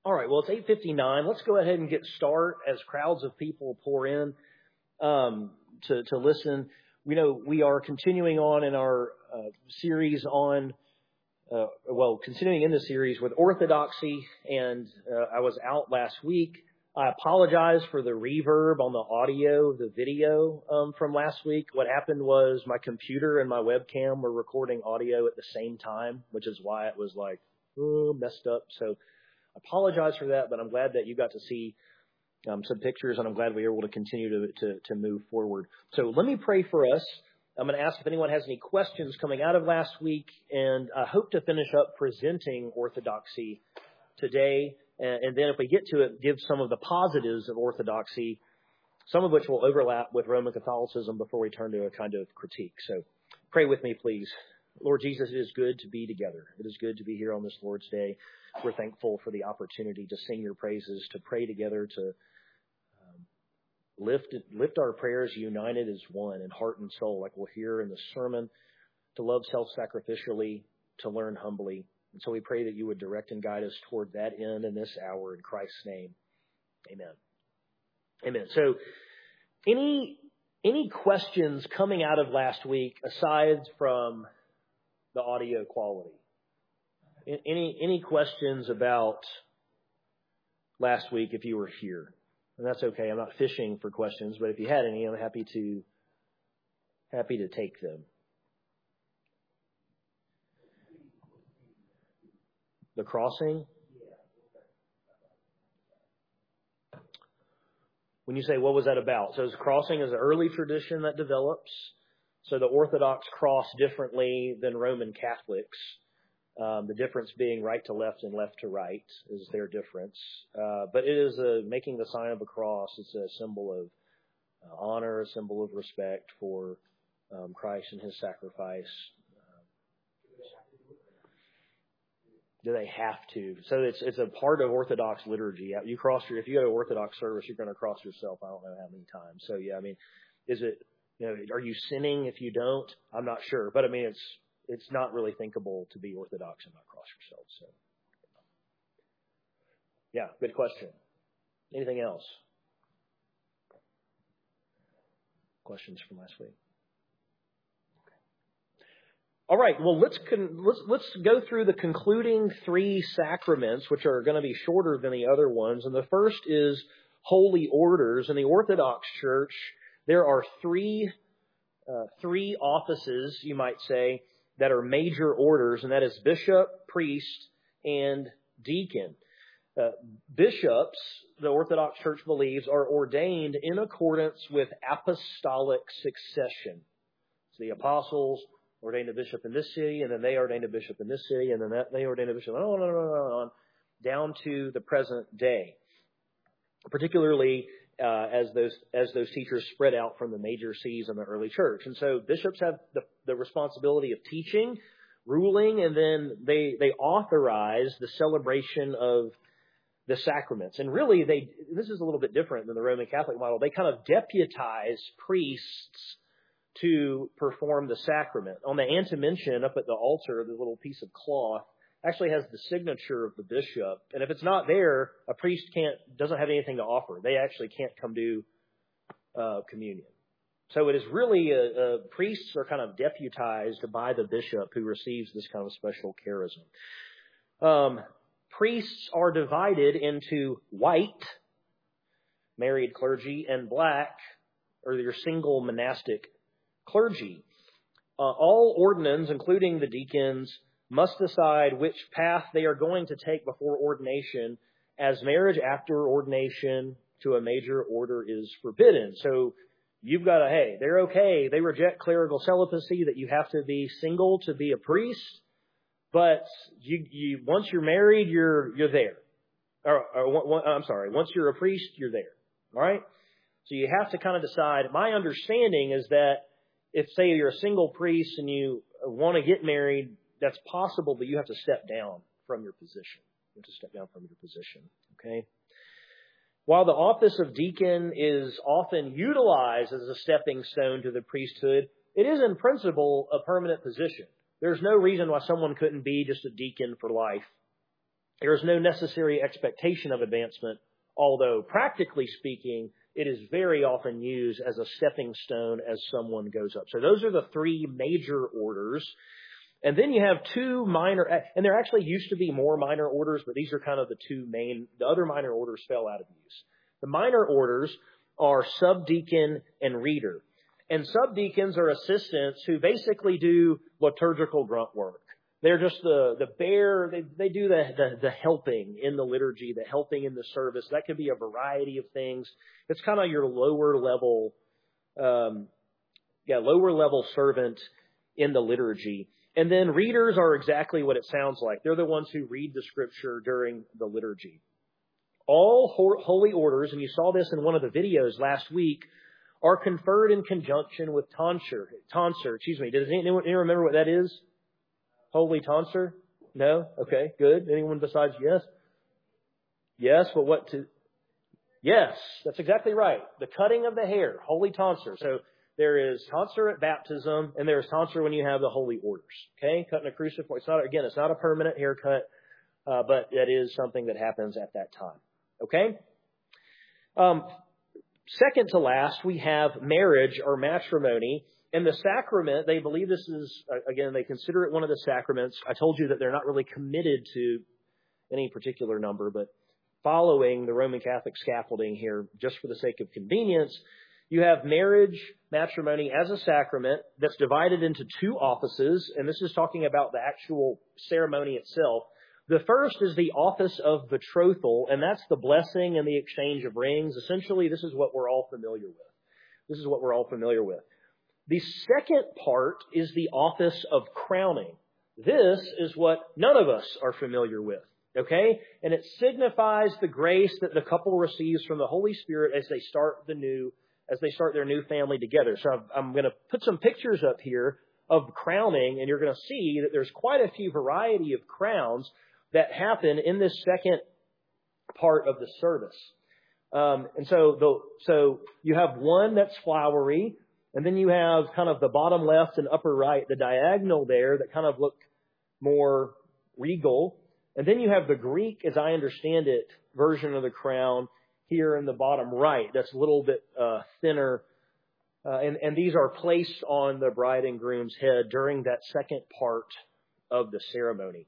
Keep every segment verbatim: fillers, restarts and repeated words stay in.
All right, well, it's eight fifty-nine. Let's go ahead and get started as crowds of people pour in um, to, to listen. We know we are continuing on in our uh, series on, uh, well, continuing in the series with orthodoxy, and uh, I was out last week. I apologize for the reverb on the audio, the video um, from last week. What happened was my computer and my webcam were recording audio at the same time, which is why it was like oh, messed up. So I apologize for that, but I'm glad that you got to see um, some pictures, and I'm glad we were able to continue to, to, to move forward. So let me pray for us. I'm going to ask if anyone has any questions coming out of last week, and I hope to finish up presenting orthodoxy today. And, and then if we get to it, give some of the positives of orthodoxy, some of which will overlap with Roman Catholicism before we turn to a kind of critique. So pray with me, please. Lord Jesus, it is good to be together. It is good to be here on this Lord's Day. We're thankful for the opportunity to sing your praises, to pray together, to um, lift lift our prayers united as one in heart and soul, like we'll hear in the sermon, to love self-sacrificially, to learn humbly. And so we pray that you would direct and guide us toward that end in this hour. In Christ's name, amen. Amen. So any any questions coming out of last week aside from the audio quality? Any any questions about last week if you were here? And that's okay. I'm not fishing for questions, but if you had any, I'm happy to happy to take them. The crossing? When you say what was that about? So crossing is an early tradition that develops. So the Orthodox cross differently than Roman Catholics. Um, the difference being right to left and left to right is their difference. Uh, but it is a, making the sign of a cross. It's a symbol of uh, honor, a symbol of respect for um, Christ and his sacrifice. Uh, do they have to? So it's it's a part of Orthodox liturgy. You cross your, if you go to Orthodox service, you're going to cross yourself. I don't know how many times. So yeah, I mean, is it? You know, are you sinning if you don't? I'm not sure, but I mean, it's. It's not really thinkable to be Orthodox and not cross yourself. So, yeah, good question. Anything else? Questions from last week? All right. Well, let's con- let's let's go through the concluding three sacraments, which are going to be shorter than the other ones. And the first is holy orders. In the Orthodox Church, there are three uh, three offices, you might say, that are major orders, and that is bishop, priest, and deacon. Uh, bishops, the Orthodox Church believes, are ordained in accordance with apostolic succession. So the apostles ordained a bishop in this city, and then they ordained a bishop in this city, and then that, they ordained a bishop, on and on and on, on, down to the present day. Particularly Uh, as those as those teachers spread out from the major cities in the early church. And so bishops have the, the responsibility of teaching, ruling, and then they they authorize the celebration of the sacraments. And really, they this is a little bit different than the Roman Catholic model. They kind of deputize priests to perform the sacrament. On the antimension up at the altar, the little piece of cloth actually has the signature of the bishop. And if it's not there, a priest can't, doesn't have anything to offer. They actually can't come do uh, communion. So it is really, a, a, priests are kind of deputized by the bishop who receives this kind of special charism. Um, priests are divided into white, married clergy, and black, or your single monastic clergy. Uh, all ordinands, including the deacons, must decide which path they are going to take before ordination, as marriage after ordination to a major order is forbidden. So you've got to, hey, they're okay. They reject clerical celibacy, that you have to be single to be a priest. But you, you once you're married, you're you're there. Or, or I'm sorry, once you're a priest, you're there. All right? So you have to kind of decide. My understanding is that if, say, you're a single priest and you want to get married, that's possible, but you have to step down from your position. You have to step down from your position. Okay? While the office of deacon is often utilized as a stepping stone to the priesthood, it is in principle a permanent position. There's no reason why someone couldn't be just a deacon for life. There is no necessary expectation of advancement, although practically speaking, it is very often used as a stepping stone as someone goes up. So those are the three major orders. And then you have two minor, and there actually used to be more minor orders, but these are kind of the two main, the other minor orders fell out of use. The minor orders are subdeacon and reader. And subdeacons are assistants who basically do liturgical grunt work. They're just the, the bare, they, they do the, the, the helping in the liturgy, the helping in the service. That could be a variety of things. It's kind of your lower level, um, yeah, lower level servant in the liturgy. And then readers are exactly what it sounds like. They're the ones who read the scripture during the liturgy. All ho- holy orders, and you saw this in one of the videos last week, are conferred in conjunction with tonsure. Tonsure, excuse me. Does anyone, anyone remember what that is? Holy tonsure? No? Okay, good. Anyone besides yes? Yes, but what to... Yes, that's exactly right. The cutting of the hair, holy tonsure. So there is tonsure at baptism, and there is tonsure when you have the holy orders. Okay, cutting a crucifix. It's not, again, it's not a permanent haircut, uh, but that is something that happens at that time. Okay? Um, second to last, we have marriage or matrimony. And the sacrament, they believe this is, again, they consider it one of the sacraments. I told you that they're not really committed to any particular number, but following the Roman Catholic scaffolding here, just for the sake of convenience, you have marriage, matrimony as a sacrament that's divided into two offices, and this is talking about the actual ceremony itself. The first is the office of betrothal, and that's the blessing and the exchange of rings. Essentially, this is what we're all familiar with. This is what we're all familiar with. The second part is the office of crowning. This is what none of us are familiar with, okay? And it signifies the grace that the couple receives from the Holy Spirit as they start the new, as they start their new family together. So I'm, I'm going to put some pictures up here of crowning, and you're going to see that there's quite a few variety of crowns that happen in this second part of the service. Um, and so, the, so you have one that's flowery. And then you have kind of the bottom left and upper right, the diagonal there that kind of look more regal. And then you have the Greek, as I understand it, version of the crown here in the bottom right. That's a little bit uh, thinner. Uh, and, and these are placed on the bride and groom's head during that second part of the ceremony.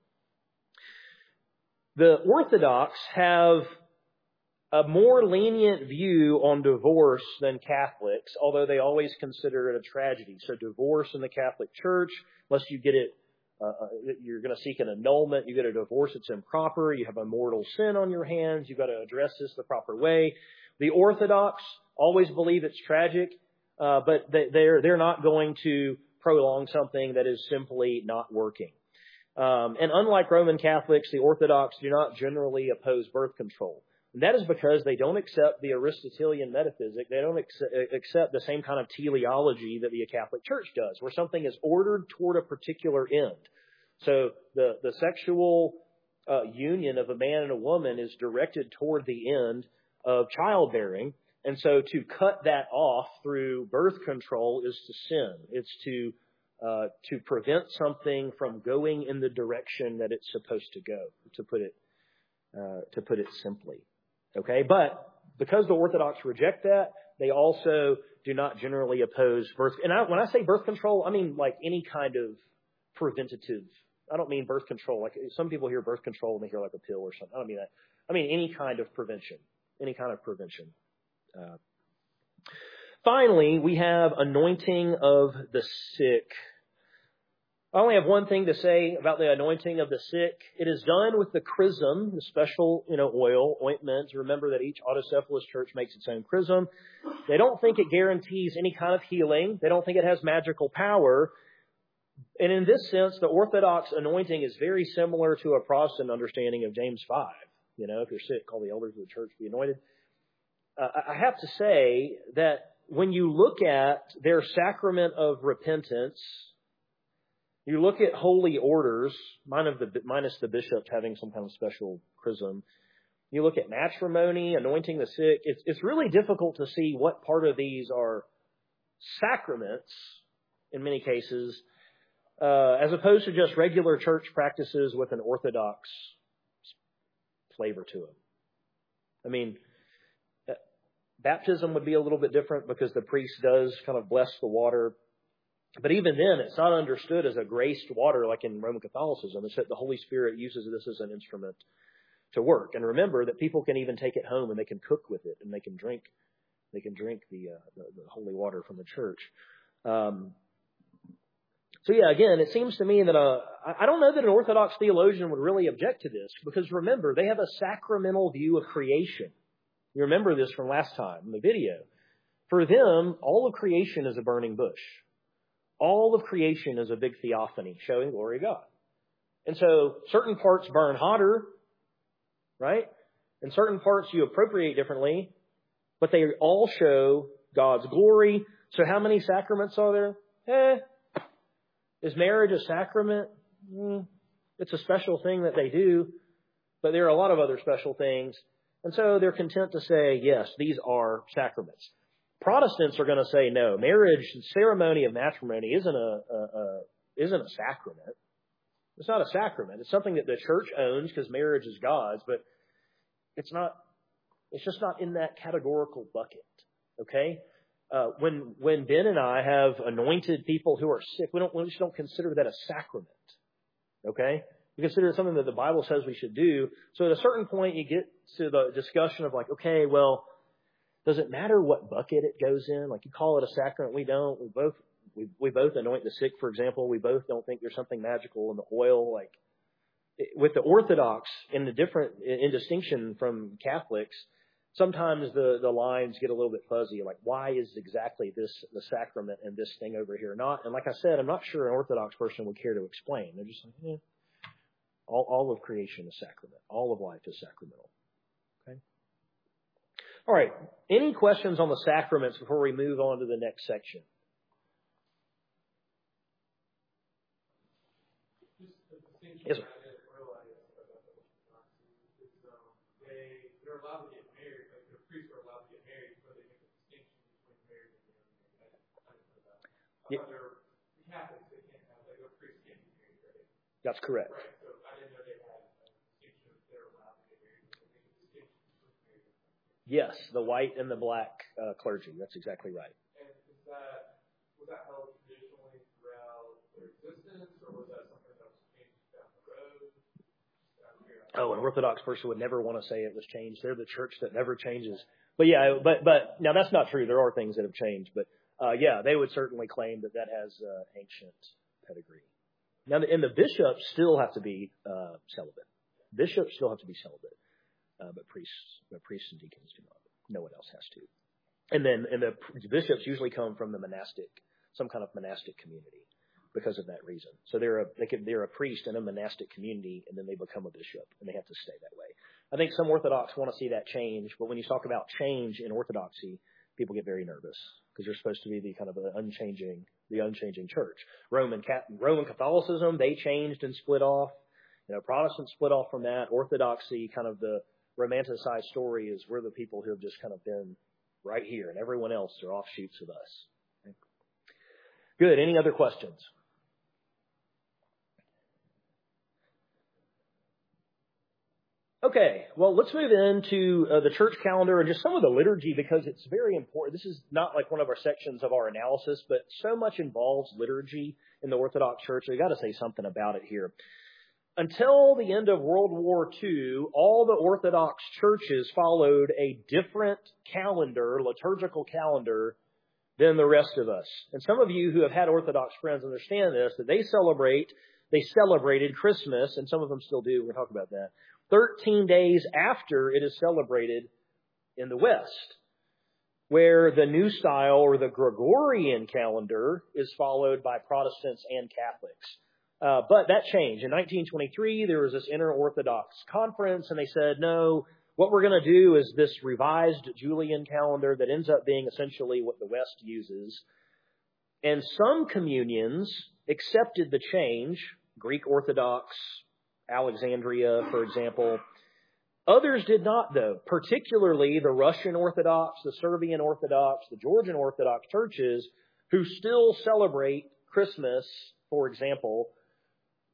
The Orthodox have a more lenient view on divorce than Catholics, although they always consider it a tragedy. So divorce in the Catholic Church, unless you get it, uh, you're going to seek an annulment, you get a divorce, it's improper, you have a mortal sin on your hands, you've got to address this the proper way. The Orthodox always believe it's tragic, uh, but they, they're, they're not going to prolong something that is simply not working. Um, and unlike Roman Catholics, the Orthodox do not generally oppose birth control. And that is because they don't accept the Aristotelian metaphysic. They don't accept the same kind of teleology that the Catholic Church does, where something is ordered toward a particular end. So the, the sexual uh, union of a man and a woman is directed toward the end of childbearing. And so to cut that off through birth control is to sin. It's to uh, to prevent something from going in the direction that it's supposed to go, to put it uh, to put it simply. Okay, but because the Orthodox reject that, they also do not generally oppose birth. And I, when I say birth control, I mean like any kind of preventative. I don't mean birth control. Like some people hear birth control and they hear like a pill or something. I don't mean that. I mean any kind of prevention. Any kind of prevention. Uh, finally, we have anointing of the sick. I only have one thing to say about the anointing of the sick. It is done with the chrism, the special, you know, oil, ointment. Remember that each autocephalous church makes its own chrism. They don't think it guarantees any kind of healing. They don't think it has magical power. And in this sense, the Orthodox anointing is very similar to a Protestant understanding of James five. You know, if you're sick, call the elders of the church, be anointed. Uh, I have to say that when you look at their sacrament of repentance, you look at holy orders, minus the, minus the bishop having some kind of special chrism. You look at matrimony, anointing the sick. It's, it's really difficult to see what part of these are sacraments, in many cases, uh, as opposed to just regular church practices with an Orthodox flavor to them. I mean, baptism would be a little bit different because the priest does kind of bless the water. But even then, it's not understood as a graced water like in Roman Catholicism. It's that the Holy Spirit uses this as an instrument to work. And remember that people can even take it home and they can cook with it and they can drink. They can drink the uh, the, the holy water from the church. Um, so yeah, again, it seems to me that uh, I don't know that an Orthodox theologian would really object to this because remember they have a sacramental view of creation. You remember this from last time in the video. For them, all of creation is a burning bush. All of creation is a big theophany showing glory of God. And so certain parts burn hotter, right? And certain parts you appropriate differently, but they all show God's glory. So how many sacraments are there? Eh. Is marriage a sacrament? Mm, it's a special thing that they do, but there are a lot of other special things. And so they're content to say, yes, these are sacraments. Protestants are going to say, no, marriage, the ceremony of matrimony isn't a, a, a isn't a sacrament. It's not a sacrament. It's something that the church owns because marriage is God's, but it's not. It's just not in that categorical bucket. Okay. Uh, when when Ben and I have anointed people who are sick, we don't we just don't consider that a sacrament. Okay. We consider it something that the Bible says we should do. So at a certain point, you get to the discussion of like, okay, well, does it matter what bucket it goes in? Like you call it a sacrament, we don't. We both we we both anoint the sick, for example. We both don't think there's something magical in the oil. Like with the Orthodox, in the different in distinction from Catholics, sometimes the the lines get a little bit fuzzy. Like why is exactly this the sacrament and this thing over here not? And like I said, I'm not sure an Orthodox person would care to explain. They're just like, eh. All, all of creation is sacrament. All of life is sacramental. Okay. All right. Any questions on the sacraments before we move on to the next section? Yes, sir. They're allowed to get married, like the priests are allowed to get married, but they make a distinction between married and unmarried. I didn't know that. I thought they're Catholics, they can't have, like, a priest can't be married, right? That's correct. Right. So I didn't know they had a distinction if they're allowed to get married, but they make a distinction between married and unmarried. Yes, the white and the black uh, clergy. That's exactly right. And is that, was that held traditionally throughout their existence, or was that something that was changed down the road? Oh, an Orthodox person would never want to say it was changed. They're the church that never changes. But yeah, but but now that's not true. There are things that have changed. But uh, yeah, they would certainly claim that that has uh, ancient pedigree. Now, and the bishops still have to be uh, celibate. Bishops still have to be celibate, uh, but priests, but priests and deacons do not. No one else has to. And then, and the bishops usually come from the monastic, some kind of monastic community, because of that reason. So they're a they can, they're a priest in a monastic community, and then they become a bishop, and they have to stay that way. I think some Orthodox want to see that change, but when you talk about change in Orthodoxy, people get very nervous because you're supposed to be the kind of the unchanging, the unchanging church. Roman Roman Catholicism, they changed and split off. You know, Protestants split off from that. Orthodoxy, kind of the romanticized story, is we're the people who have just kind of been right here, and everyone else are offshoots of us. Okay. Good. Any other questions? Okay, well, let's move into uh, the church calendar and just some of the liturgy because it's very important. This is not like one of our sections of our analysis, but so much involves liturgy in the Orthodox Church. So we've got to say something about it here. Until the end of World War Two, all the Orthodox churches followed a different calendar, liturgical calendar, than the rest of us. And some of you who have had Orthodox friends understand this, that they celebrate, they celebrated Christmas, and some of them still do. We're going to talk about that. thirteen days after it is celebrated in the West, where the New Style or the Gregorian calendar is followed by Protestants and Catholics. Uh, but that changed. In nineteen twenty-three, there was this inter-Orthodox conference, and they said, no, what we're going to do is this revised Julian calendar that ends up being essentially what the West uses. And some communions accepted the change, Greek Orthodox, Alexandria, for example. Others did not, though, particularly the Russian Orthodox, the Serbian Orthodox, the Georgian Orthodox churches who still celebrate Christmas, for example,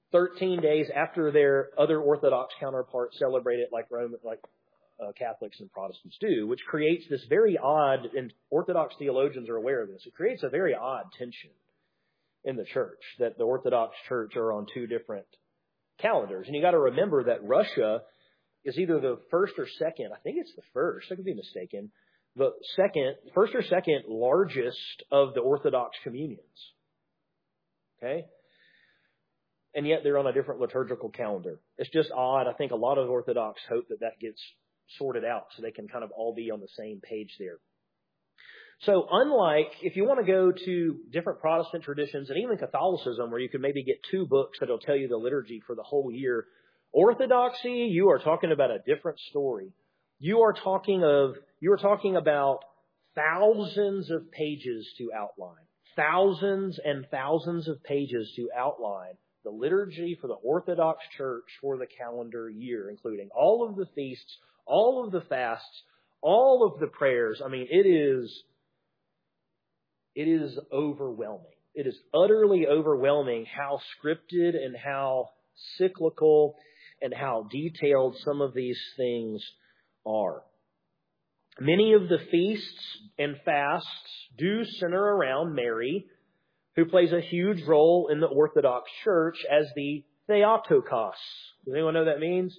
thirteen days after their other Orthodox counterparts celebrate it like Roman, like uh, Catholics and Protestants do, which creates this very odd, and Orthodox theologians are aware of this, it creates a very odd tension in the church, that the Orthodox Church are on two different calendars. And you got to remember that Russia is either the first or second, I think it's the first, I could be mistaken, the second, first or second largest of the Orthodox communions. Okay? And yet they're on a different liturgical calendar. It's just odd. I think a lot of Orthodox hope that that gets sorted out so they can kind of all be on the same page there. So unlike, if you want to go to different Protestant traditions and even Catholicism, where you can maybe get two books that will tell you the liturgy for the whole year, Orthodoxy, you are talking about a different story. You are talking of, you are talking about thousands of pages to outline, thousands and thousands of pages to outline the liturgy for the Orthodox Church for the calendar year, including all of the feasts, all of the fasts, all of the prayers. I mean, it is, it is overwhelming. It is utterly overwhelming how scripted and how cyclical and how detailed some of these things are. Many of the feasts and fasts do center around Mary, who plays a huge role in the Orthodox Church as the Theotokos. Does anyone know what that means?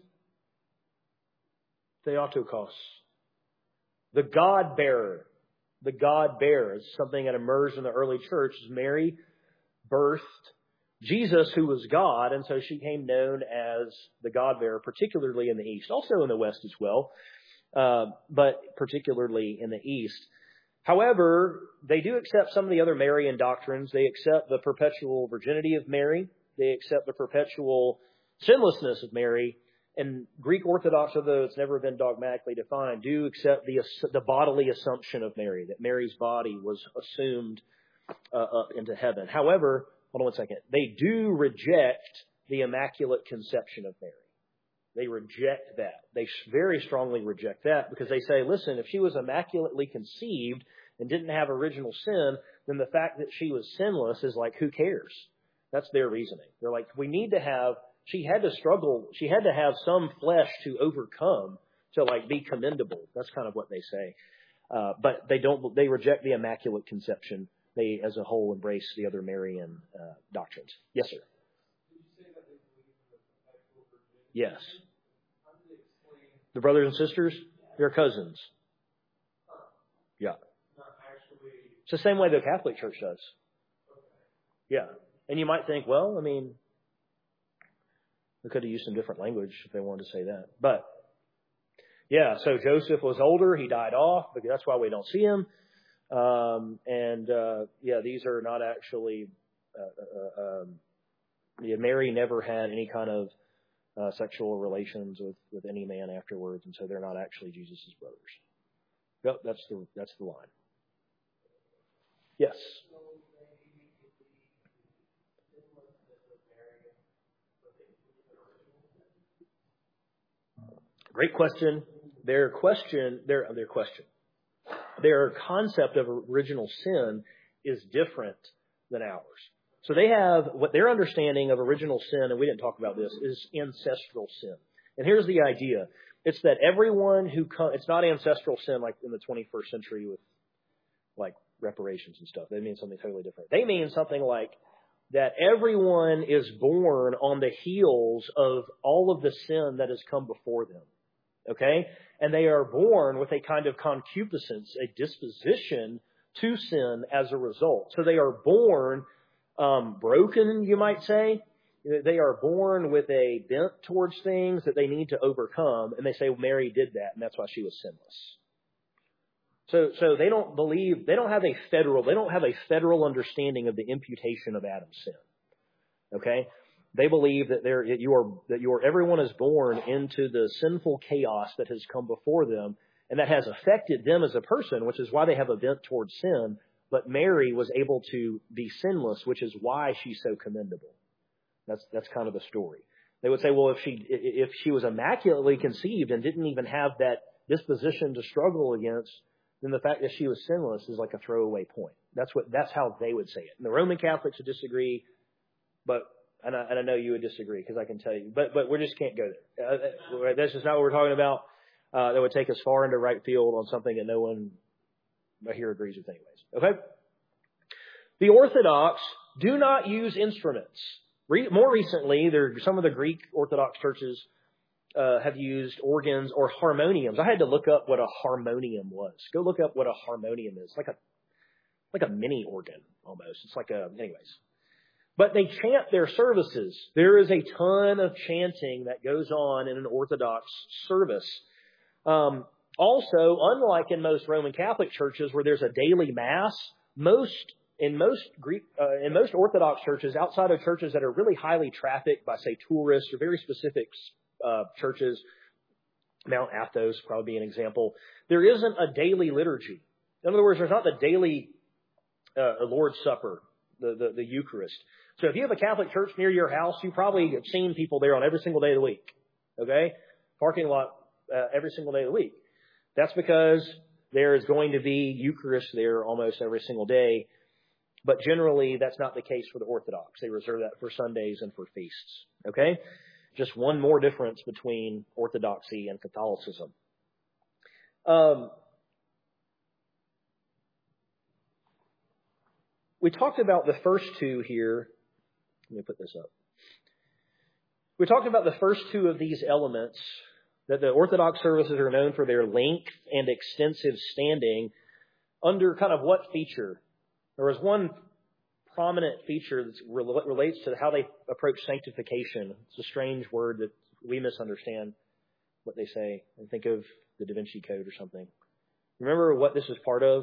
Theotokos. The God-bearer. The God-bearer is something that emerged in the early church. Mary birthed Jesus, who was God, and so she became known as the God-bearer, particularly in the East. Also in the West as well, uh, but particularly in the East. However, they do accept some of the other Marian doctrines. They accept the perpetual virginity of Mary. They accept the perpetual sinlessness of Mary. And Greek Orthodox, although it's never been dogmatically defined, do accept the the bodily assumption of Mary, that Mary's body was assumed uh, up into heaven. However, hold on one second. They do reject the Immaculate Conception of Mary. They reject that. They very strongly reject that because they say, listen, if she was immaculately conceived and didn't have original sin, then the fact that she was sinless is like, who cares? That's their reasoning. They're like, we need to have, she had to struggle, she had to have some flesh to overcome to like be commendable. That's kind of what they say. Uh, but they don't, they reject the Immaculate Conception. They, as a whole, embrace the other Marian uh, doctrines. Yes, sir. Yes. The brothers and sisters, they're cousins. Yeah. It's the same way the Catholic Church does. Yeah. And you might think, well, I mean, we could have used some different language if they wanted to say that. But, yeah, so Joseph was older. He died off, but that's why we don't see him. Um, and, uh, yeah, these are not actually, uh, uh, um, yeah, Mary never had any kind of Uh, sexual relations with, with any man afterwards, and so they're not actually Jesus' brothers. Yep, that's the that's the line. Yes. Great question. Their question, their their question, their concept of original sin is different than ours. So they have, what their understanding of original sin, and we didn't talk about this, is ancestral sin. And here's the idea. It's that everyone who comes, it's not ancestral sin like in the twenty-first century with like reparations and stuff. They mean something totally different. They mean something like that everyone is born on the heels of all of the sin that has come before them. Okay? And they are born with a kind of concupiscence, a disposition to sin as a result. So they are born Um, broken, you might say. They are born with a bent towards things that they need to overcome, and they say well, Mary did that, and that's why she was sinless. So, so they don't believe, they don't have a federal, they don't have a federal understanding of the imputation of Adam's sin. Okay, they believe that there you are, that you are, everyone is born into the sinful chaos that has come before them, and that has affected them as a person, which is why they have a bent towards sin. But Mary was able to be sinless, which is why she's so commendable. That's that's kind of the story. They would say, well, if she if she was immaculately conceived and didn't even have that disposition to struggle against, then the fact that she was sinless is like a throwaway point. That's what that's how they would say it. And the Roman Catholics would disagree, but And I, and I know you would disagree because I can tell you, but but we just can't go there. Uh, that's just not what we're talking about. Uh, that would take us far into right field on something that no one here agrees with anyways. Okay? The Orthodox do not use instruments. Re- more recently, there some of the Greek Orthodox churches uh, have used organs or harmoniums. I had to look up what a harmonium was. Go look up what a harmonium is. Like a like a mini organ almost. It's like a anyways. But they chant their services. There is a ton of chanting that goes on in an Orthodox service. Um, also, unlike in most Roman Catholic churches where there's a daily mass, most in most Greek uh, in most Orthodox churches, outside of churches that are really highly trafficked by, say, tourists or very specific uh, churches, Mount Athos probably be an example, there isn't a daily liturgy. In other words, there's not the daily uh, Lord's Supper, the, the the Eucharist. So if you have a Catholic church near your house, you probably have seen people there on every single day of the week. Okay, parking lot. Uh, every single day of the week. That's because there is going to be Eucharist there almost every single day. But generally, that's not the case for the Orthodox. They reserve that for Sundays and for feasts. Okay? Just one more difference between Orthodoxy and Catholicism. Um, we talked about the first two here. Let me put this up. We talked about the first two of these elements, that the Orthodox services are known for their length and extensive standing under kind of what feature? There was one prominent feature that relates to how they approach sanctification. It's a strange word that we misunderstand what they say and think of the Da Vinci Code or something. Remember what this is part of?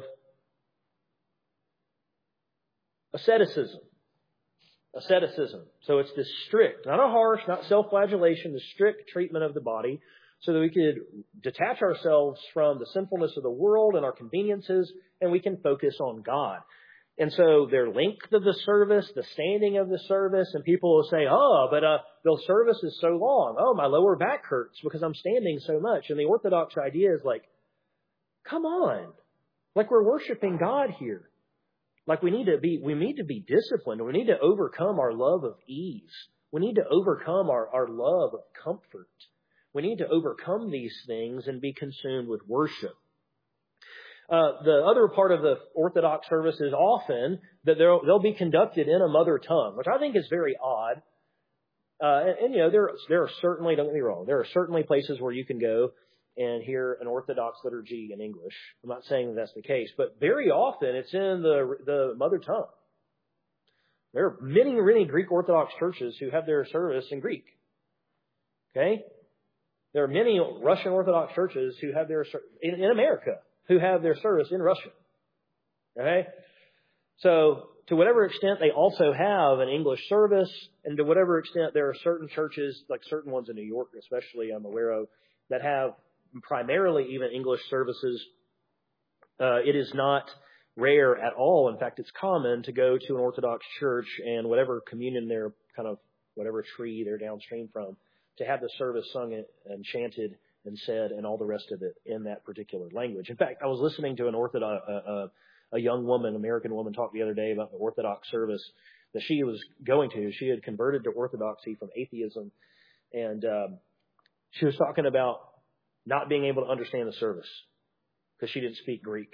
Asceticism. Asceticism. So it's this strict, not a harsh, not self-flagellation, the strict treatment of the body, so that we could detach ourselves from the sinfulness of the world and our conveniences, and we can focus on God. And so their length of the service, the standing of the service, and people will say, oh, but uh, the service is so long. Oh, my lower back hurts because I'm standing so much. And the Orthodox idea is like, come on. Like we're worshiping God here. Like we need to be, we need to be disciplined. We need to overcome our love of ease. We need to overcome our, our love of comfort. We need to overcome these things and be consumed with worship. Uh, the other part of the Orthodox service is often that they'll, they'll be conducted in a mother tongue, which I think is very odd. Uh, and, and, you know, there, there are certainly, don't get me wrong, there are certainly places where you can go and hear an Orthodox liturgy in English. I'm not saying that that's the case, but very often it's in the, the mother tongue. There are many, many Greek Orthodox churches who have their service in Greek. Okay? There are many Russian Orthodox churches who have their in, in America who have their service in Russian. Okay, so to whatever extent they also have an English service, and to whatever extent there are certain churches, like certain ones in New York, especially I'm aware of, that have primarily even English services. Uh, it is not rare at all. In fact, it's common to go to an Orthodox church and whatever communion they're kind of whatever tree they're downstream from, to have the service sung and chanted and said and all the rest of it in that particular language. In fact, I was listening to an Orthodox, uh, uh, a young woman, American woman, talk the other day about the Orthodox service that she was going to. She had converted to Orthodoxy from atheism, and um, she was talking about not being able to understand the service because she didn't speak Greek.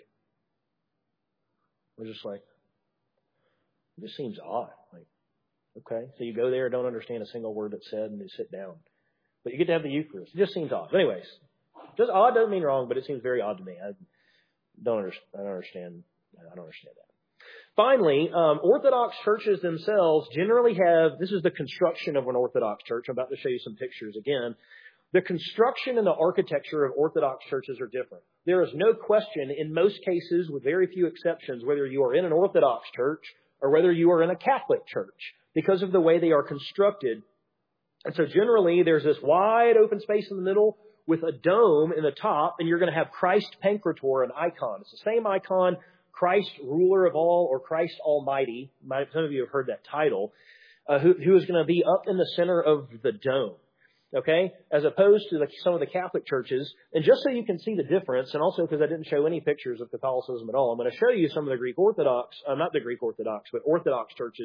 I was just like, it just seems odd. Like, okay, so you go there, don't understand a single word that's said, and you sit down. But you get to have the Eucharist. It just seems odd. But anyways, just odd doesn't mean wrong, but it seems very odd to me. I don't understand. I don't understand. I don't understand that. Finally, um, Orthodox churches themselves generally have, this is the construction of an Orthodox church. I'm about to show you some pictures again. The construction and the architecture of Orthodox churches are different. There is no question in most cases, with very few exceptions, whether you are in an Orthodox church or whether you are in a Catholic church, because of the way they are constructed. And so generally, there's this wide open space in the middle with a dome in the top, and you're going to have Christ Pancrator, an icon. It's the same icon, Christ ruler of all, or Christ Almighty. Some of you have heard that title, uh, who, who is going to be up in the center of the dome. Okay? As opposed to the, some of the Catholic churches. And just so you can see the difference, and also because I didn't show any pictures of Catholicism at all, I'm going to show you some of the Greek Orthodox, uh, not the Greek Orthodox, but Orthodox churches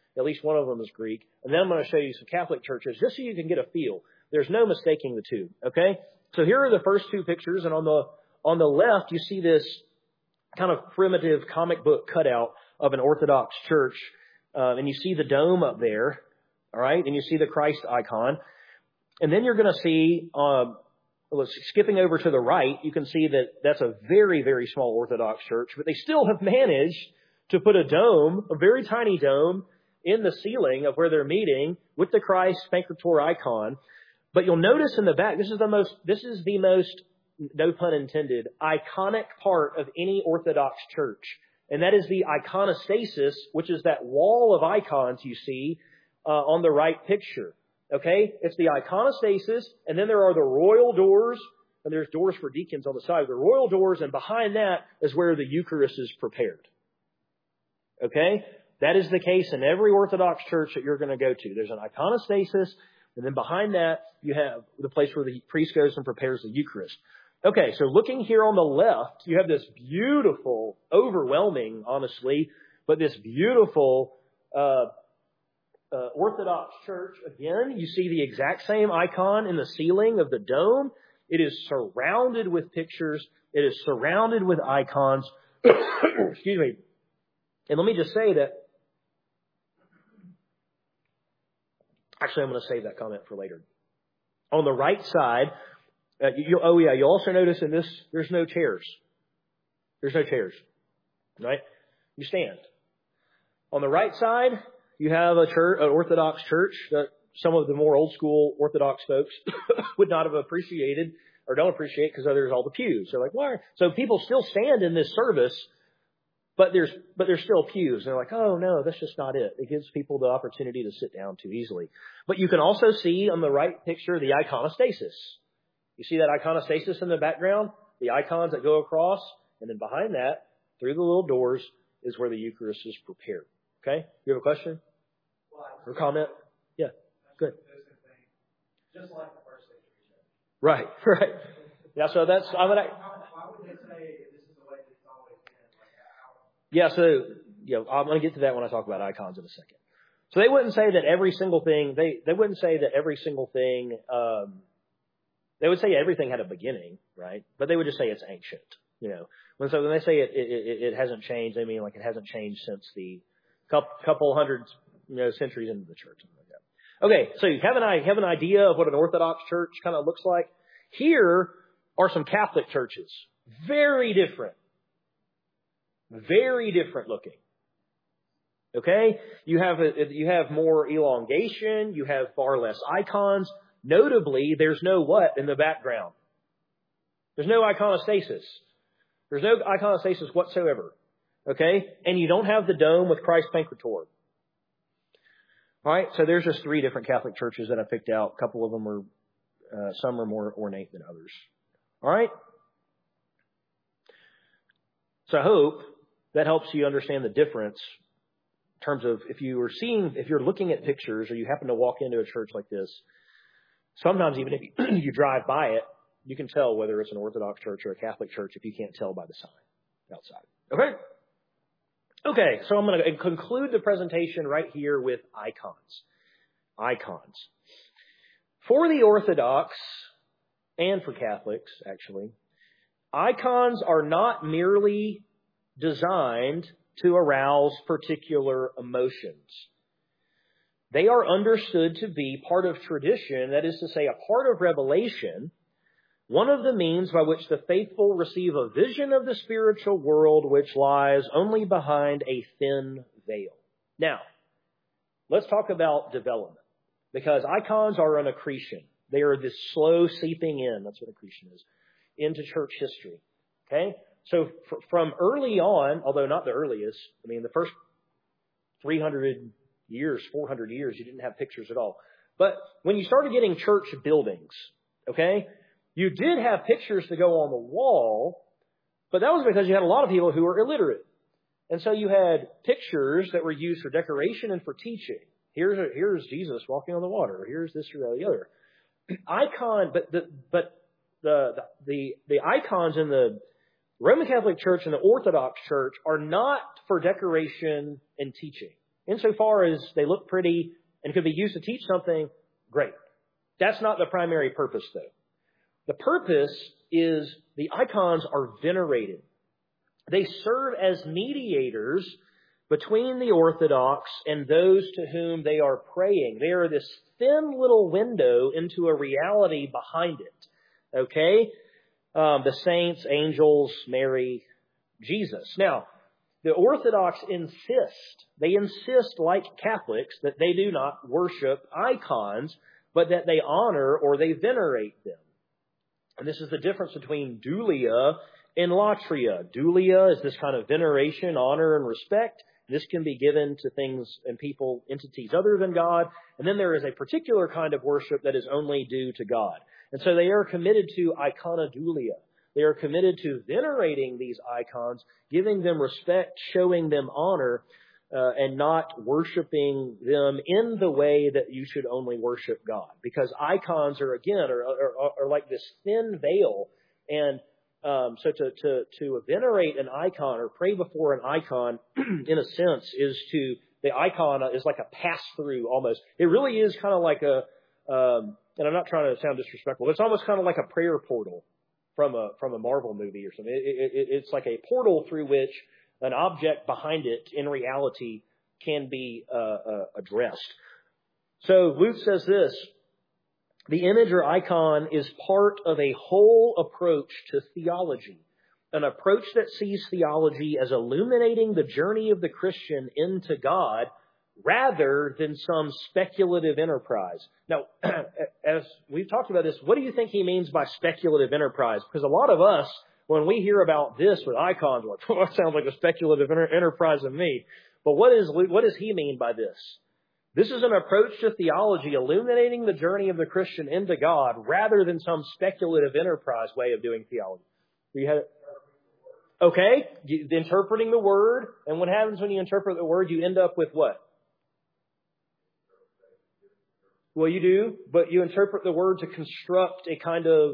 At least one of them is Greek. And then I'm going to show you some Catholic churches just so you can get a feel. There's no mistaking the two. Okay? So here are the first two pictures. And on the, on the left, you see this kind of primitive comic book cutout of an Orthodox church. Uh, and you see the dome up there. All right? And you see the Christ icon. And then you're going to see, um, well, skipping over to the right, you can see that that's a very, very small Orthodox church, but they still have managed to put a dome, a very tiny dome, in the ceiling of where they're meeting with the Christ Pancrator icon. But you'll notice in the back, this is the most, this is the most, no pun intended, iconic part of any Orthodox church. And that is the iconostasis, which is that wall of icons you see uh, on the right picture. Okay? It's the iconostasis, and then there are the royal doors, and there's doors for deacons on the side. The royal doors, and behind that is where the Eucharist is prepared. Okay? That is the case in every Orthodox church that you're going to go to. There's an iconostasis, and then behind that, you have the place where the priest goes and prepares the Eucharist. Okay, so looking here on the left, you have this beautiful, overwhelming, honestly, but this beautiful uh Uh, Orthodox church. Again, you see the exact same icon in the ceiling of the dome. It is surrounded with pictures. It is surrounded with icons. Excuse me. And let me just say that, actually, I'm going to save that comment for later. On the right side, uh, you, oh yeah, you'll also notice in this, there's no chairs. There's no chairs, right? You stand. On the right side, you have a church, an Orthodox church that some of the more old school Orthodox folks would not have appreciated or don't appreciate because there's all the pews. They're like, why? So people still stand in this service, but there's but there's still pews. And they're like, oh no, that's just not it. It gives people the opportunity to sit down too easily. But you can also see on the right picture the iconostasis. You see that iconostasis in the background? The icons that go across, and then behind that, through the little doors, is where the Eucharist is prepared. Okay? You have a question? Or comment? Yeah, good. Just like the first century church. Right, right. Yeah, so that's, I'm going to. Why would they say this is the way it's always been? Like, how? Yeah, so, yeah, I'm going to get to that when I talk about icons in a second. So they wouldn't say that every single thing, they, they wouldn't say that every single thing, um, they would say everything had a beginning, right? But they would just say it's ancient, you know. When, so when they say it, it, it, it hasn't changed, they mean like it hasn't changed since the couple, couple hundred you know, centuries into the church. Something like that. Okay, so you have an, have an idea of what an Orthodox church kind of looks like. Here are some Catholic churches. Very different. Very different looking. Okay? You have, a, you have more elongation. You have far less icons. Notably, there's no what in the background? There's no iconostasis. There's no iconostasis whatsoever. Okay? And you don't have the dome with Christ Pancrator. All right, so there's just three different Catholic churches that I picked out. A couple of them are, uh, some are more ornate than others. All right? So I hope that helps you understand the difference in terms of if you are seeing, if you're looking at pictures or you happen to walk into a church like this, sometimes even if you, you drive by it, you can tell whether it's an Orthodox church or a Catholic church if you can't tell by the sign outside. Okay? Okay, so I'm going to conclude the presentation right here with icons. Icons. For the Orthodox, and for Catholics, actually, icons are not merely designed to arouse particular emotions. They are understood to be part of tradition, that is to say, a part of revelation, one of the means by which the faithful receive a vision of the spiritual world which lies only behind a thin veil. Now, let's talk about development, because icons are an accretion. They are this slow seeping in, that's what accretion is, into church history. Okay? So fr- from early on, although not the earliest, I mean, the first three hundred years, four hundred years, you didn't have pictures at all. But when you started getting church buildings, okay, you did have pictures to go on the wall, but that was because you had a lot of people who were illiterate. And so you had pictures that were used for decoration and for teaching. Here's a, here's Jesus walking on the water. Here's this or the other. Icon, but the but the the the icons in the Roman Catholic Church and the Orthodox Church are not for decoration and teaching. Insofar as they look pretty and could be used to teach something, great. That's not the primary purpose, though. The purpose is the icons are venerated. They serve as mediators between the Orthodox and those to whom they are praying. They are this thin little window into a reality behind it. Okay? Um, the saints, angels, Mary, Jesus. Now, the Orthodox insist, they insist like Catholics that they do not worship icons, but that they honor or they venerate them. And this is the difference between dulia and latria. Dulia is this kind of veneration, honor, and respect. This can be given to things and people, entities other than God. And then there is a particular kind of worship that is only due to God. And so they are committed to iconodulia. They are committed to venerating these icons, giving them respect, showing them honor, uh, and not worshiping them in the way that you should only worship God. Because icons are, again, are, are, are like this thin veil. And um, so to, to, to venerate an icon or pray before an icon, in a sense, is to, the icon is like a pass-through almost. It really is kind of like a, um, and I'm not trying to sound disrespectful, but it's almost kind of like a prayer portal from a from a Marvel movie or something. It, it, it's like a portal through which an object behind it, in reality, can be uh, uh, addressed. So Luth says this: the image or icon is part of a whole approach to theology, an approach that sees theology as illuminating the journey of the Christian into God, rather than some speculative enterprise. Now, as we've talked about this, what do you think he means by speculative enterprise? Because a lot of us, when we hear about this with icons, we're like, well, that sounds like a speculative enter- enterprise to me. But what is what does he mean by this? This is an approach to theology illuminating the journey of the Christian into God, rather than some speculative enterprise way of doing theology. You had it? Okay, you, interpreting the word. And what happens when you interpret the word? You end up with what? Well, you do, but you interpret the word to construct a kind of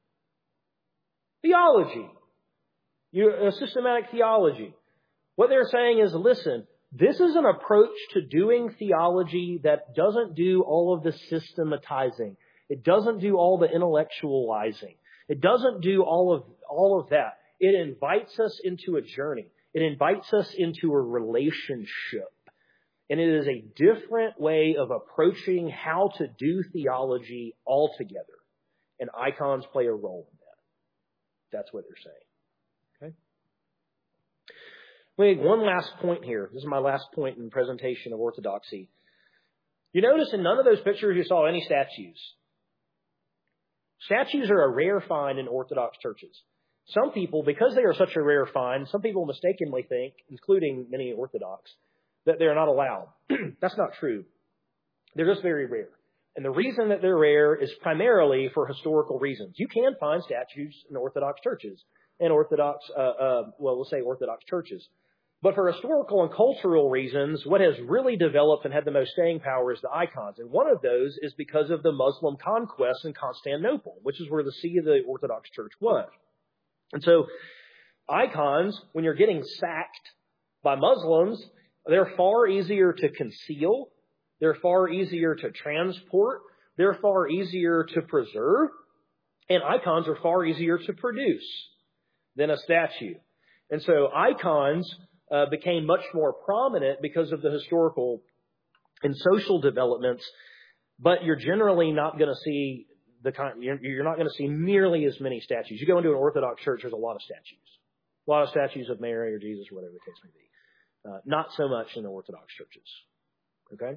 theology, you, a systematic theology. What they're saying is, listen, this is an approach to doing theology that doesn't do all of the systematizing. It doesn't do all the intellectualizing. It doesn't do all of all of that. It invites us into a journey. It invites us into a relationship. And it is a different way of approaching how to do theology altogether. And icons play a role in that. That's what they're saying. Okay? Wait, one last point here. This is my last point in the presentation of orthodoxy. You notice in none of those pictures you saw any statues. Statues are a rare find in Orthodox churches. Some people, because they are such a rare find, some people mistakenly think, including many Orthodox, that they're not allowed. That's not true. They're just very rare. And the reason that they're rare is primarily for historical reasons. You can find statues in Orthodox churches and Orthodox, uh, uh, well, we'll say Orthodox churches. But for historical and cultural reasons, what has really developed and had the most staying power is the icons. And one of those is because of the Muslim conquest in Constantinople, which is where the seat of the Orthodox Church was. And so icons, when you're getting sacked by Muslims, they're far easier to conceal. They're far easier to transport. They're far easier to preserve. And icons are far easier to produce than a statue. And so icons uh, became much more prominent because of the historical and social developments. But you're generally not going to see the kind, you're not going to see nearly as many statues. You go into an Orthodox church, there's a lot of statues. A lot of statues of Mary or Jesus or whatever the case may be. Uh, not so much in the Orthodox churches. Okay?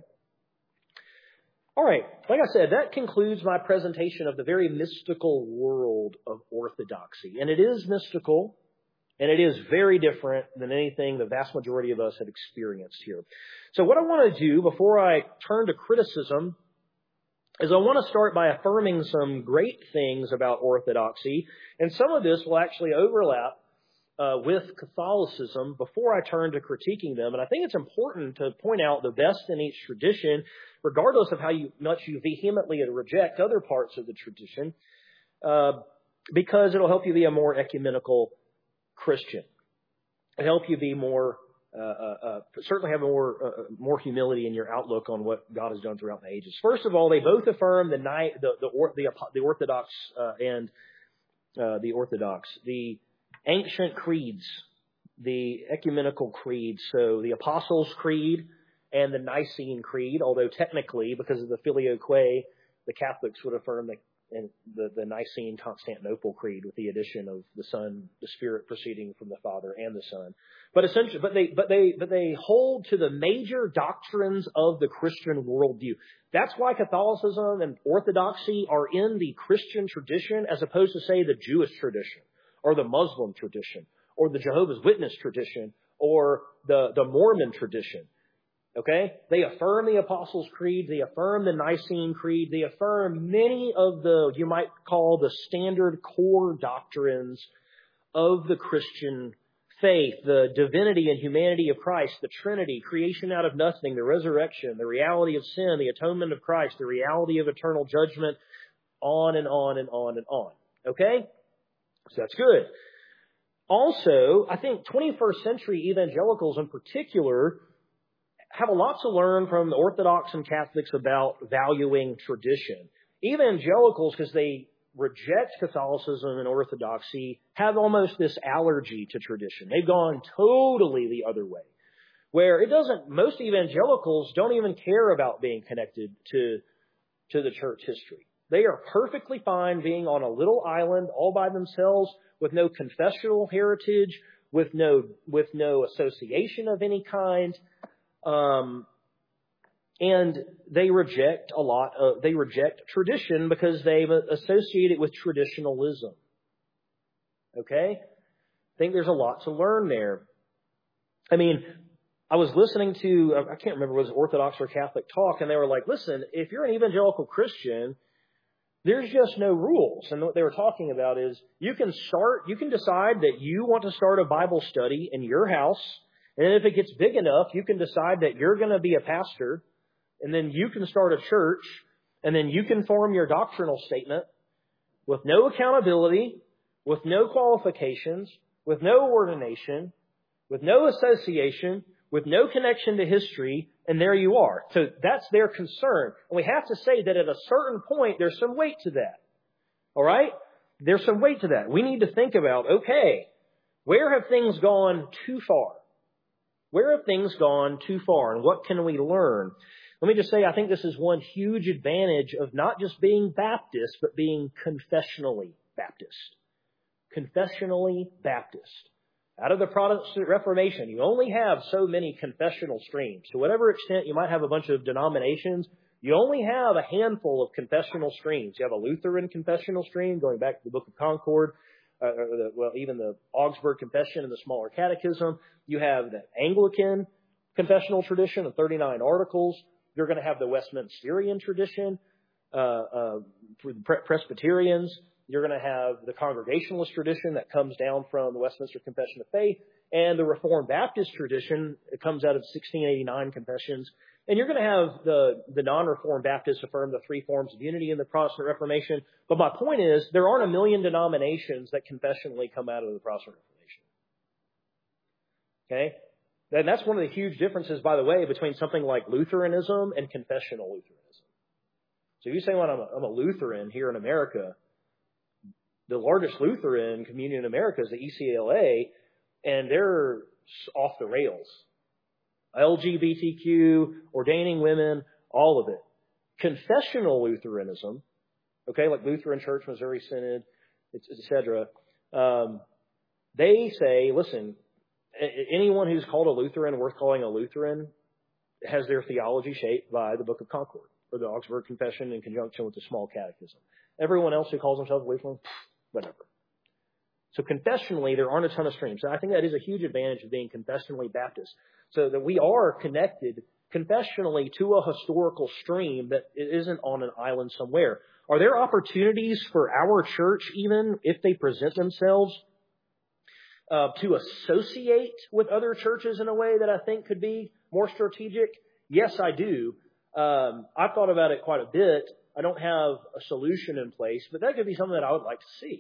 All right. Like I said, that concludes my presentation of the very mystical world of orthodoxy. And it is mystical, and it is very different than anything the vast majority of us have experienced here. So what I want to do before I turn to criticism is I want to start by affirming some great things about orthodoxy. And some of this will actually overlap Uh, with Catholicism before I turn to critiquing them. And I think it's important to point out the best in each tradition, regardless of how you, much you vehemently reject other parts of the tradition, uh, because it'll help you be a more ecumenical Christian. It'll help you be more uh, uh, uh, certainly have more uh, more humility in your outlook on what God has done throughout the ages. First of all, they both affirm the ni- the the, or, the, the Orthodox uh, and uh, the Orthodox, the ancient creeds, the ecumenical creeds. So the Apostles' Creed and the Nicene Creed, although technically, because of the Filioque, the Catholics would affirm the, and the, the Nicene Constantinople Creed with the addition of the Son, the Spirit proceeding from the Father and the Son. But essentially, but they, but they, but they hold to the major doctrines of the Christian worldview. That's why Catholicism and Orthodoxy are in the Christian tradition as opposed to, say, the Jewish tradition or the Muslim tradition or the Jehovah's Witness tradition or the, the Mormon tradition. Okay? They affirm the Apostles' Creed. They affirm the Nicene Creed. They affirm many of the, you might call the standard core doctrines of the Christian faith. The divinity and humanity of Christ, the Trinity, creation out of nothing, the resurrection, the reality of sin, the atonement of Christ, the reality of eternal judgment, on and on and on and on. Okay? So that's good. Also, I think twenty-first century evangelicals in particular have a lot to learn from the Orthodox and Catholics about valuing tradition. Evangelicals, because they reject Catholicism and Orthodoxy, have almost this allergy to tradition. They've gone totally the other way, where it doesn't, most evangelicals don't even care about being connected to, to the church history. They are perfectly fine being on a little island all by themselves with no confessional heritage, with no, with no association of any kind. Um, and they reject a lot of, they reject tradition because they associate it with traditionalism. Okay? I think there's a lot to learn there. I mean, I was listening to, I can't remember, was it Orthodox or Catholic talk, and they were like, listen, if you're an evangelical Christian, there's just no rules. And what they were talking about is you can start, you can decide that you want to start a Bible study in your house. And if it gets big enough, you can decide that you're going to be a pastor, and then you can start a church, and then you can form your doctrinal statement with no accountability, with no qualifications, with no ordination, with no association, with no connection to history, and there you are. So that's their concern. And we have to say that at a certain point, there's some weight to that. All right? There's some weight to that. We need to think about, okay, where have things gone too far? Where have things gone too far, and what can we learn? Let me just say, I think this is one huge advantage of not just being Baptist, but being confessionally Baptist. Confessionally Baptist. Out of the Protestant Reformation, you only have so many confessional streams. To whatever extent you might have a bunch of denominations, you only have a handful of confessional streams. You have a Lutheran confessional stream, going back to the Book of Concord. Uh, or the, well, even the Augsburg Confession and the Smaller Catechism. You have the Anglican confessional tradition of thirty-nine articles. You're going to have the Westminsterian tradition uh, uh, for the Presbyterians. You're going to have the Congregationalist tradition that comes down from the Westminster Confession of Faith, and the Reformed Baptist tradition. It comes out of sixteen eighty-nine confessions. And you're going to have the, the non-Reformed Baptists affirm the three forms of unity in the Protestant Reformation. But my point is, there aren't a million denominations that confessionally come out of the Protestant Reformation. Okay? And that's one of the huge differences, by the way, between something like Lutheranism and confessional Lutheranism. So if you say, well, I'm a, I'm a Lutheran here in America, the largest Lutheran communion in America is the E C L A, and they're off the rails. L G B T Q, ordaining women, all of it. Confessional Lutheranism, okay, like Lutheran Church, Missouri Synod, et cetera, um, they say, listen, anyone who's called a Lutheran, worth calling a Lutheran, has their theology shaped by the Book of Concord or the Augsburg Confession in conjunction with the Small Catechism. Everyone else who calls themselves Lutheran, whatever. So confessionally, there aren't a ton of streams. So I think that is a huge advantage of being confessionally Baptist, so that we are connected confessionally to a historical stream that isn't on an island somewhere. Are there opportunities for our church, even if they present themselves, uh, to associate with other churches in a way that I think could be more strategic? Yes, I do. Um, I've thought about it quite a bit. I don't have a solution in place, but that could be something that I would like to see.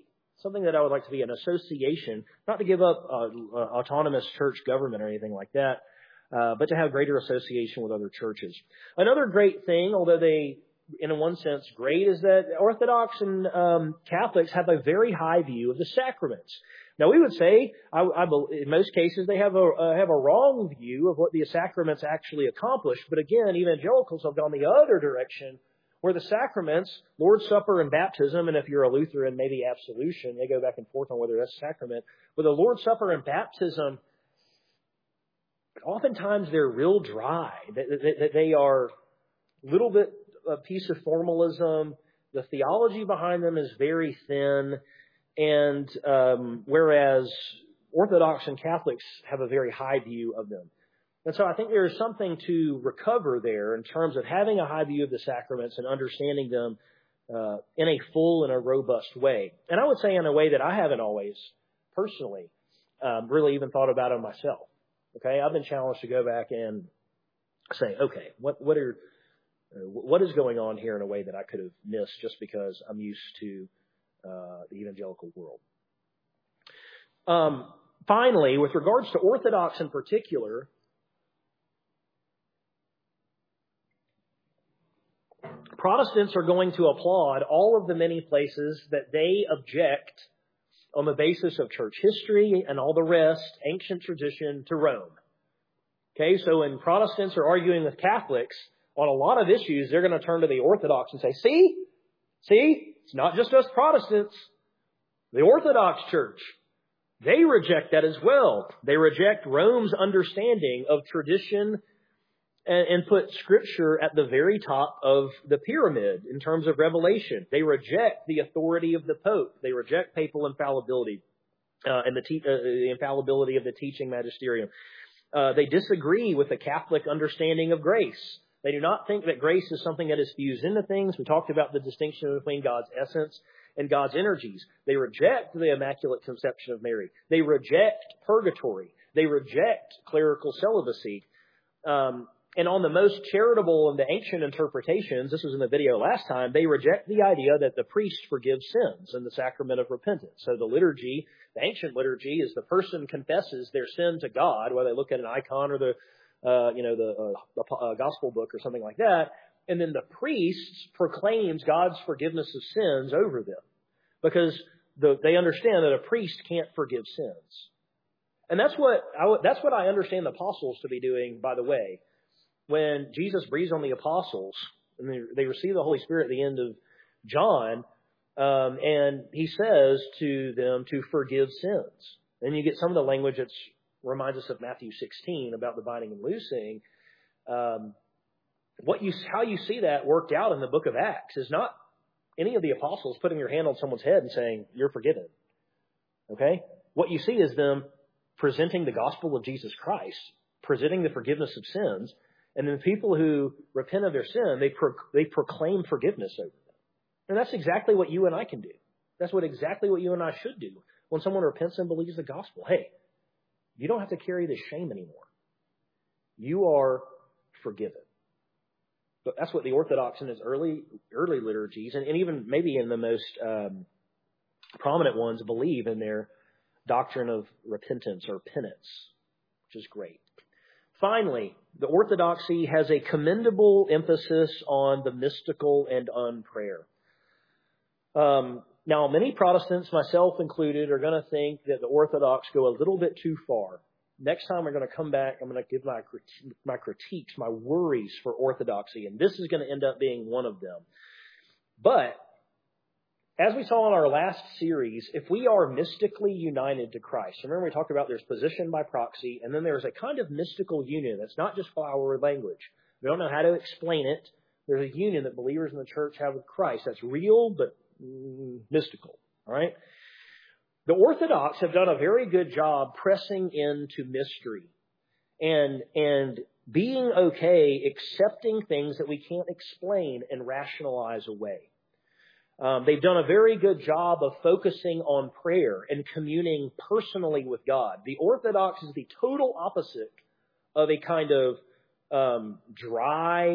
something that I would like to be an association, not to give up uh, uh, autonomous church government or anything like that, uh, but to have greater association with other churches. Another great thing, although they, in one sense, great, is that Orthodox and um, Catholics have a very high view of the sacraments. Now, we would say, I, I, in most cases, they have a uh, have a wrong view of what the sacraments actually accomplish. But again, evangelicals have gone the other direction, where the sacraments, Lord's Supper and baptism, and if you're a Lutheran, maybe absolution, they go back and forth on whether that's a sacrament. But the Lord's Supper and baptism, oftentimes they're real dry. They, they, they are a little bit a piece of formalism. The theology behind them is very thin. And um, whereas Orthodox and Catholics have a very high view of them. And so I think there is something to recover there in terms of having a high view of the sacraments and understanding them uh, in a full and a robust way. And I would say in a way that I haven't always personally um, really even thought about it myself. Okay, I've been challenged to go back and say, okay, what what are uh, what is going on here in a way that I could have missed just because I'm used to Uh, the evangelical world. Um, finally, with regards to Orthodox in particular, Protestants are going to applaud all of the many places that they object on the basis of church history and all the rest, ancient tradition, to Rome. Okay, so when Protestants are arguing with Catholics on a lot of issues, they're going to turn to the Orthodox and say, see, see, it's not just us Protestants. The Orthodox Church, they reject that as well. They reject Rome's understanding of tradition and, and put Scripture at the very top of the pyramid in terms of revelation. They reject the authority of the Pope. They reject papal infallibility uh, and the, te- uh, the infallibility of the teaching magisterium. Uh, they disagree with the Catholic understanding of grace. They do not think that grace is something that is fused into things. We talked about the distinction between God's essence and God's energies. They reject the Immaculate Conception of Mary. They reject purgatory. They reject clerical celibacy. Um, and on the most charitable and the ancient interpretations, this was in the video last time, they reject the idea that the priest forgives sins in the sacrament of repentance. So the liturgy, the ancient liturgy, is the person confesses their sin to God, whether they look at an icon or the Uh, you know, the, uh, the uh, gospel book or something like that. And then the priest proclaims God's forgiveness of sins over them because the, they understand that a priest can't forgive sins. And that's what I, that's what I understand the apostles to be doing, by the way. When Jesus breathes on the apostles and they, they receive the Holy Spirit at the end of John, um, and he says to them to forgive sins. And you get some of the language that's reminds us of Matthew sixteen about the binding and loosing. Um, what you, how you see that worked out in the book of Acts is not any of the apostles putting their hand on someone's head and saying, you're forgiven. Okay? What you see is them presenting the gospel of Jesus Christ, presenting the forgiveness of sins, and then people who repent of their sin, they pro- they proclaim forgiveness over them. And that's exactly what you and I can do. That's what exactly what you and I should do. When someone repents and believes the gospel, hey, you don't have to carry this shame anymore. You are forgiven. But that's what the Orthodox in its early early liturgies, and, and even maybe in the most um, prominent ones, believe in their doctrine of repentance or penance, which is great. Finally, the Orthodoxy has a commendable emphasis on the mystical and on prayer. Um, Now, many Protestants, myself included, are going to think that the Orthodox go a little bit too far. Next time we're going to come back, I'm going to give my my critiques, my worries for Orthodoxy, and this is going to end up being one of them. But as we saw in our last series, if we are mystically united to Christ, remember we talked about there's position by proxy, and then there's a kind of mystical union that's not just flower or language. We don't know how to explain it. There's a union that believers in the church have with Christ that's real, but mystical. All right. The Orthodox have done a very good job pressing into mystery and and being okay accepting things that we can't explain and rationalize away. Um, they've done a very good job of focusing on prayer and communing personally with God. The Orthodox is the total opposite of a kind of um, dry,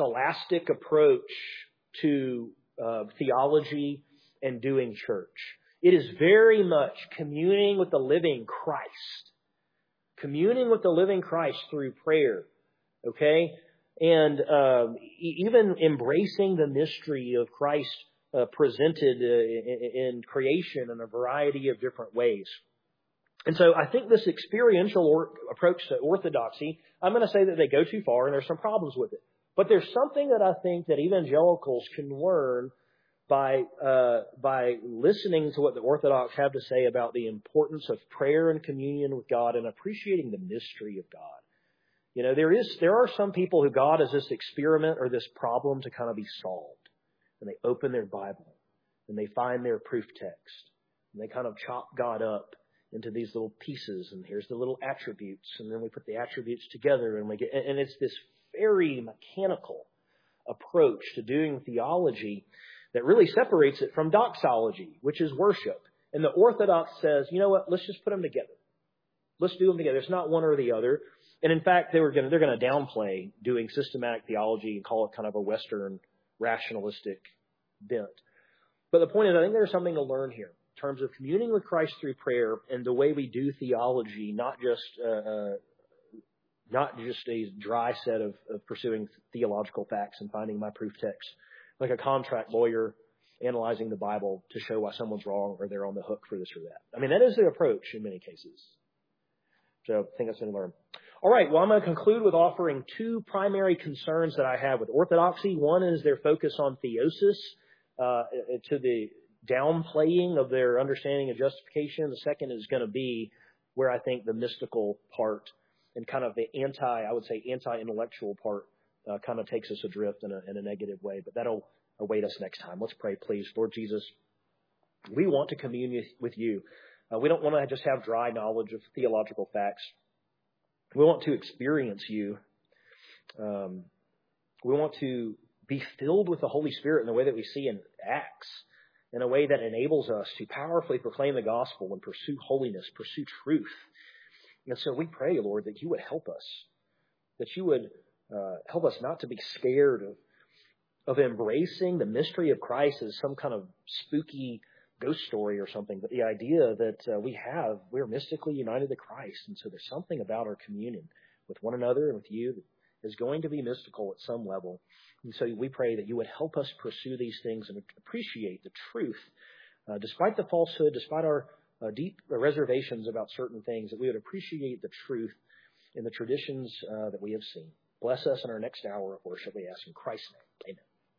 scholastic approach to Uh, theology and doing church. It is very much communing with the living Christ. Communing with the living Christ through prayer. Okay? And um, even embracing the mystery of Christ uh, presented uh, in, in creation in a variety of different ways. And so I think this experiential or, approach to orthodoxy, I'm going to say that they go too far and there's some problems with it. But there's something that I think that evangelicals can learn by uh, by listening to what the Orthodox have to say about the importance of prayer and communion with God and appreciating the mystery of God. You know, there is there are some people who God is this experiment or this problem to kind of be solved. And they open their Bible and they find their proof text. And they kind of chop God up into these little pieces. And here's the little attributes. And then we put the attributes together and we get, and it's this very mechanical approach to doing theology that really separates it from doxology, which is worship. And the Orthodox says, you know what, let's just put them together. Let's do them together. It's not one or the other. And in fact, they were going to, they're going to downplay doing systematic theology and call it kind of a Western rationalistic bent. But the point is, I think there's something to learn here in terms of communing with Christ through prayer and the way we do theology, not just uh, uh, not just a dry set of, of pursuing theological facts and finding my proof text, like a contract lawyer analyzing the Bible to show why someone's wrong or they're on the hook for this or that. I mean, that is the approach in many cases. So I think that's going to learn. All right, well, I'm going to conclude with offering two primary concerns that I have with orthodoxy. One is their focus on theosis, uh, to the downplaying of their understanding of justification. The second is going to be where I think the mystical part and kind of the anti, I would say, anti-intellectual part uh, kind of takes us adrift in a, in a negative way. But that'll await us next time. Let's pray, please. Lord Jesus, we want to commune with you. Uh, we don't want to just have dry knowledge of theological facts. We want to experience you. Um, we want to be filled with the Holy Spirit in the way that we see in Acts, in a way that enables us to powerfully proclaim the gospel and pursue holiness, pursue truth. And so we pray, Lord, that you would help us, that you would uh, help us not to be scared of, of embracing the mystery of Christ as some kind of spooky ghost story or something, but the idea that uh, we have, we're mystically united to Christ. And so there's something about our communion with one another and with you that is going to be mystical at some level. And so we pray that you would help us pursue these things and appreciate the truth, uh, despite the falsehood, despite our uh, deep reservations about certain things, that we would appreciate the truth in the traditions uh, that we have seen. Bless us in our next hour of worship, we ask in Christ's name. Amen.